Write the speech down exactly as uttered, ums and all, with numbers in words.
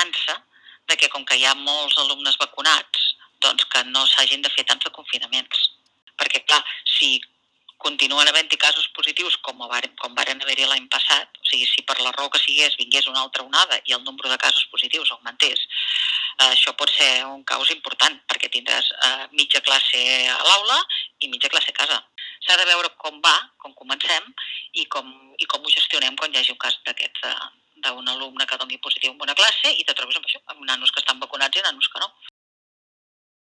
esperança de que com que hi ha molts alumnes vacunats, doncs que no s'hagin de fer tants de confinaments. Perquè, clar, si continuen havent-hi casos positius com, com varen haver-hi l'any passat, o sigui, si per la raó que sigués vingués una altra onada i el nombre de casos positius augmentés, eh, això pot ser un caos important, perquè tindràs eh, mitja classe a l'aula i mitja classe a casa. S'ha de veure com va, com comencem, i com, i com ho gestionem quan hi hagi un cas d'aquests d'un alumne que doni positiu en una classe i te trobis amb això, amb nanos que estan vacunats i nanos que no.